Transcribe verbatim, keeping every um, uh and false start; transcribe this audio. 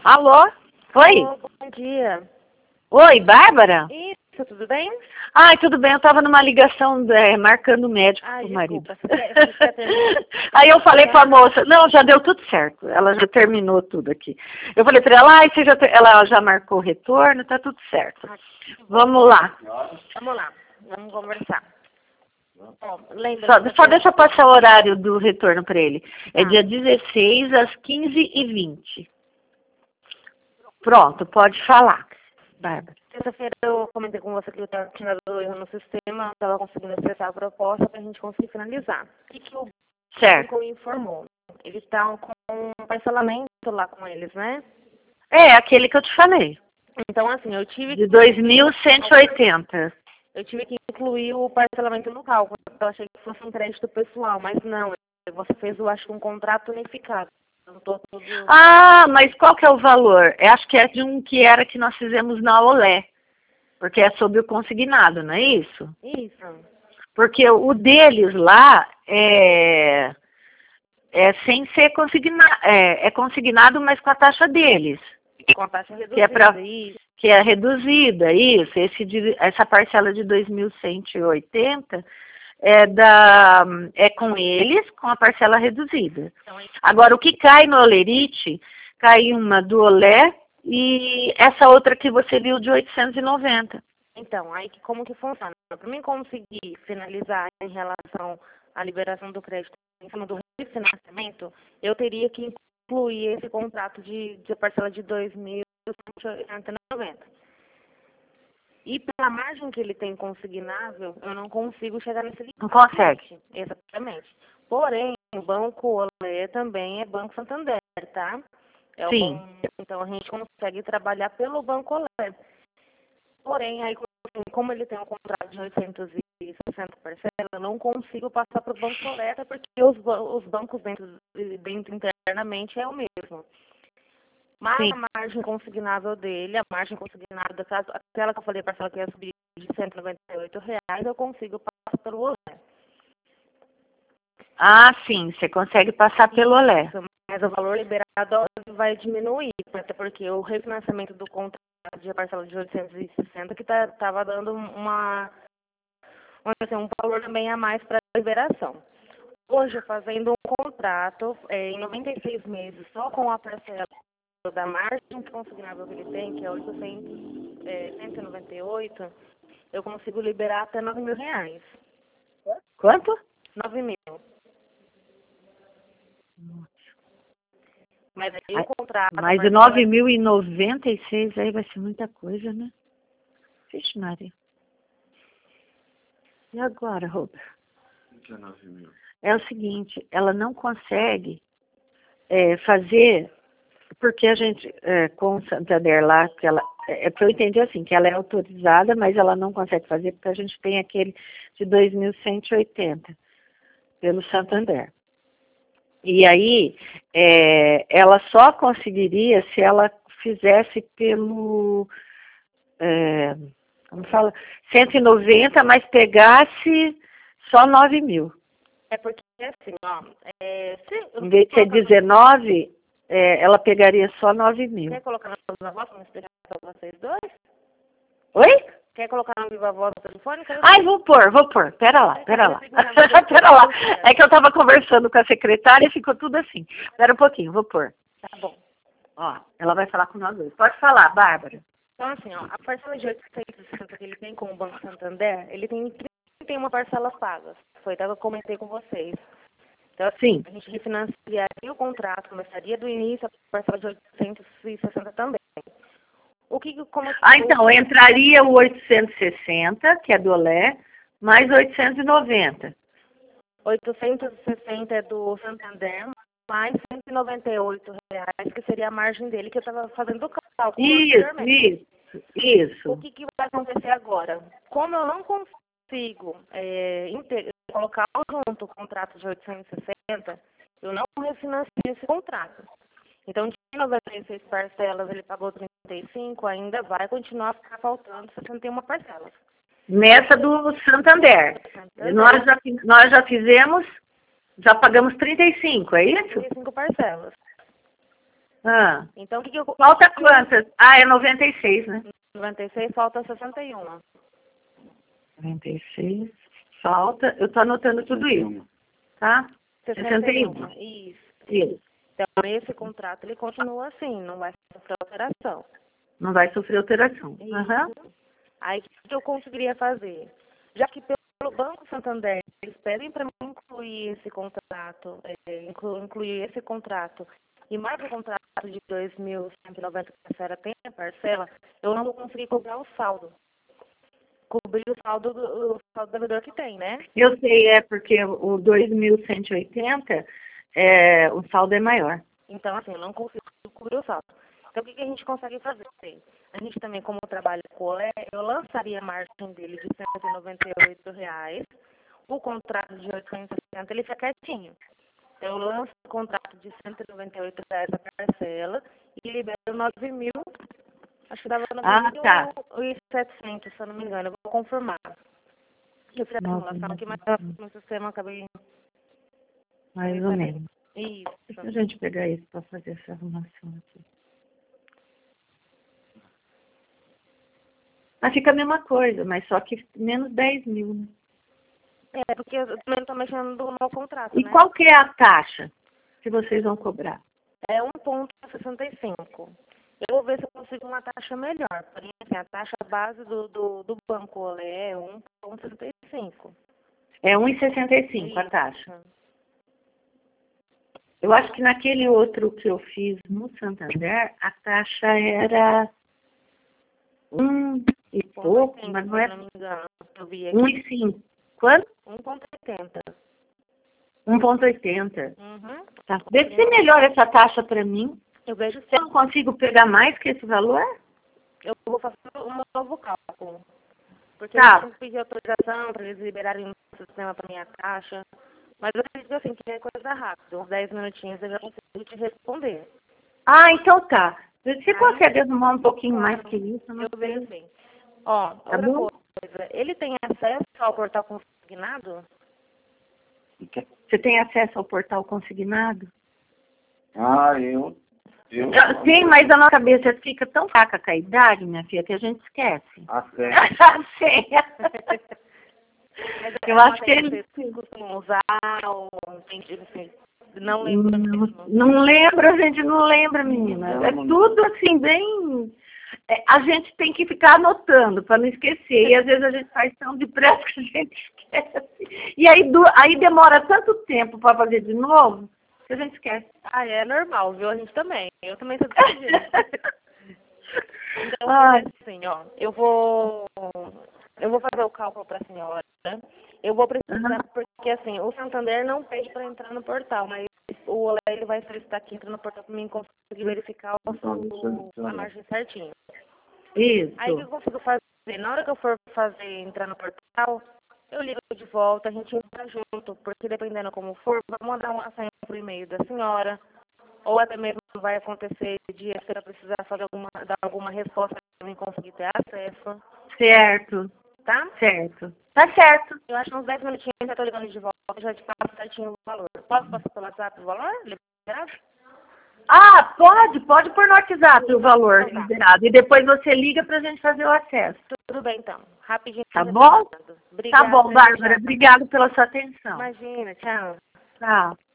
Alô? Oi? Alô, bom dia. Oi, Bárbara? Isso, tudo bem? Ai, tudo bem, eu tava numa ligação é, marcando médico Ah, pro marido. desculpa. Você quer, você quer terminar? Aí eu falei pra moça, não, já deu tudo certo, ela já terminou tudo aqui. Eu falei pra ela, ai, você já te- ela já marcou o retorno, tá tudo certo. Ah, Vamos lá. Vamos lá, vamos conversar. Ó, lembra Só, que só você... deixa eu passar o horário do retorno pra ele. É Tá. dia dezesseis às quinze e vinte. Pronto, pode falar, Bárbara. Terça-feira eu comentei com você que eu tava- tinha dado erro no sistema, estava conseguindo acessar a proposta para a gente conseguir finalizar. O que, que o Certo. banco informou? Eles estão com um parcelamento lá com eles, né? É, aquele que eu te falei, Então, assim, eu tive de dois mil cento e oitenta. Eu tive que incluir o parcelamento no cálculo. Eu achei que fosse um crédito pessoal, mas não. Você fez, eu acho, um contrato unificado. Não tô tudo... Ah, mas qual que é o valor? Eu acho que é de um que era que nós fizemos na Olé, porque é sobre o consignado, não é isso? Isso. Porque o deles lá é, é sem ser consignado, é, é consignado, mas com a taxa deles, Com a taxa reduzida, que é para isso. que é reduzida, isso. Esse, de- essa parcela de dois mil cento e oitenta é da é com eles, com a parcela reduzida. Então, aí- Agora, o que cai no Olerite, cai uma do Olé e essa outra que você viu de oitocentos e noventa. então, aí que- como que funciona? Para mim conseguir finalizar em relação à liberação do crédito em cima do refinanciamento, eu teria que incluir esse contrato de, de parcela de dois mil cento e noventa. E pela margem que ele tem consignável, eu não consigo chegar nesse limite. Não consegue. Exatamente. Porém, o Banco Olé também é Banco Santander, tá? É o Sim. bom- então a gente consegue trabalhar pelo Banco Olé. Porém, aí como ele tem um contrato de oitocentos e sessenta parcelas, eu não consigo passar para o Banco Olé, até porque os, ba- os bancos dentro, dentro internamente é o mesmo. Mas Sim. a margem consignável dele, a margem consignável da casa, aquela que eu falei, parcela que ia subir de cento e noventa e oito reais, eu consigo passar pelo Olé. Ah, sim, você consegue passar pelo Olé. Isso, mas o valor liberado vai diminuir, até porque o refinanciamento do contrato de parcela de oitocentos e sessenta que estava dando uma, vamos dizer assim, um valor também a mais para a liberação. Hoje, fazendo um contrato é, em noventa e seis meses, só com a parcela da margem consignável que ele tem, que é oitocentos, é, cento e noventa e oito, eu consigo liberar até nove mil reais. Quanto? nove mil. Mas aí o contrato... a Mas de parcela- nove mil e noventa e seis aí vai ser muita coisa, né? Vixe, Maria. E agora, Robert? O que é nove mil? É o seguinte, ela não consegue é, fazer, porque a gente, é, com o Santander lá, que ela, é que eu entendi assim, que ela é autorizada, mas ela não consegue fazer porque a gente tem aquele de dois mil cento e oitenta pelo Santander. E aí, é, ela só conseguiria se ela fizesse pelo, é, como fala, cento e noventa, mas pegasse só nove mil. É porque, assim, ó... É, se, eu Em vez de ser colocar no- dezenove, é, ela pegaria só nove mil. Quer colocar na viva voz para me explicar para vocês dois? Oi? Quer colocar na viva voz no telefone? Quero- Ai, vou pôr, vou pôr. Pera lá, pera lá. Quero explicar pra Pera lá. vocês. É que eu tava conversando com a secretária e ficou tudo assim. Pera um pouquinho, vou pôr. Tá bom. Ó, ela vai falar com nós dois. Pode falar, Bárbara. Então, assim, ó, a parcela de oitocentos e sessenta que ele tem com o Banco Santander, ele tem trinta e uma parcelas pagas. Foi até que eu comentei com vocês. Então, assim, Sim. a gente refinanciaria o contrato, começaria do início a parcela de oitocentos e sessenta também. O que, como Ah, então, entraria o oitocentos e sessenta, que é do Olé, mais oitocentos e noventa. oitocentos e sessenta é do Santander, mais cento e noventa e oito reais, que seria a margem dele, que eu estava fazendo o cálculo Isso, anteriormente. isso, isso. O que, que vai acontecer agora? Como eu não consigo é, inte- colocar junto o contrato de oitocentos e sessenta, eu não refinancio esse contrato. Então, de noventa e seis parcelas, ele pagou trinta e cinco, ainda vai continuar a ficar faltando sessenta e uma parcelas. Nessa do Santander. Santander. Nós já, fi- nós já fizemos, já pagamos trinta e cinco, é isso? trinta e cinco parcelas. Ah. Então, o que, que eu... Falta quantas? Ah, é noventa e seis, né? noventa e seis, falta sessenta e um. noventa e seis, falta... Eu tô anotando tudo isso, tá? sessenta e um. sessenta e um. Isso. Isso. Então, esse contrato, ele continua assim, não vai sofrer alteração. Não vai sofrer alteração. Isso. Uhum. Aí, o que eu conseguiria fazer? Já que pelo Banco Santander, eles pedem para mim incluir esse contrato, é, inclu, incluir esse contrato, e mais o contrato de dois mil cento e noventa que a senhora tem a parcela, eu não vou conseguir cobrar o saldo. Cobrir o saldo do, o saldo do devedor que tem, né? Eu sei, é porque o dois mil cento e oitenta, é, o saldo é maior. Então, assim, eu não consigo cobrir o saldo. Então, o que, que a gente consegue fazer? A gente também, como trabalha com o Olé, eu lançaria a margem dele de cento e noventa e oito reais. O contrato de oitocentos e sessenta, ele fica quietinho. Então, eu lanço o contrato de cento e noventa e oito reais a parcela e libero nove mil. Acho que dava Ah, tá. nove mil e setecentos, se eu não me engano. Eu vou confirmar. Eu fiz a simulação aqui, mas no sistema eu acabei... Mais ou menos. Isso. Deixa a gente pegar isso para fazer essa arrumação aqui. Mas fica a mesma coisa, mas só que menos dez mil, né? É, porque eu também estou mexendo no meu contrato, E né? qual que é a taxa que vocês vão cobrar? É um vírgula sessenta e cinco. Eu vou ver se eu consigo uma taxa melhor. Porém, assim, a taxa base do, do, do banco Olé é um vírgula sessenta e cinco. É um vírgula sessenta e cinco a Isso. taxa. Eu acho que naquele outro que eu fiz no Santander, a taxa era um e pouco, oitenta, mas não é se não me engano. Eu vi aqui. um e cinco. Quanto? um vírgula oitenta. um vírgula oitenta. Uhum. Tá. Vê se melhora essa taxa para mim. Eu vejo se Eu não consigo pegar mais que esse valor? eu vou fazer um novo cálculo. Porque Tá. eu tenho que pedir autorização para eles liberarem o sistema para minha taxa. Mas eu acredito assim, que é coisa rápida. Uns dez minutinhos eu já consigo te responder. Ah, então tá. Você Aí, consegue arrumar um pouquinho claro, mais que isso? Eu não eu sei. vejo sim. Ó, Tá outra bom? coisa. Ele tem acesso ao portal consignado? Você tem acesso ao portal consignado? Ah, eu. eu Eu- Sim, mas a nossa cabeça fica tão fraca com a idade, minha filha, que a gente esquece. A senha. A senha. Mas Eu é uma acho que senha ele... vocês costumam usar ou tem, assim, não lembro Não, mesmo? não lembra, a gente não lembra, menina. É tudo assim, bem... é, a gente tem que ficar anotando para não esquecer. E às vezes a gente faz tão depressa que a gente esquece. E aí, do, aí demora tanto tempo para fazer de novo que a gente esquece. Ah, é normal, viu? A gente também. Eu também sou desse jeito. Então, Ai. assim, ó, eu vou, eu vou fazer o cálculo para a senhora. Eu vou precisar, Uhum. porque assim, o Santander não pede para entrar no portal, mas o Olé, ele vai solicitar que entre no portal para mim conseguir verificar o, o, a margem certinho. Isso. Aí o que eu consigo fazer? Na hora que eu for fazer, entrar no portal, eu ligo de volta, a gente entra junto, porque dependendo como for, vai mandar uma senha por e-mail da senhora, ou até mesmo vai acontecer de a senhora precisar fazer alguma, dar alguma resposta para mim conseguir ter acesso, Certo. tá? Certo. Tá certo. Eu acho que uns dez minutinhos eu já estou ligando de volta, já te passo certinho o valor. Posso passar pelo WhatsApp o valor? Liberado? Ah, pode, pode pôr no WhatsApp o valor liberado. E depois você liga pra gente fazer o acesso. Tudo bem, então. Rapidinho. Tá bom? Obrigada, Tá bom, Bárbara. tchau. Obrigado pela sua atenção. Imagina, tchau. Tchau.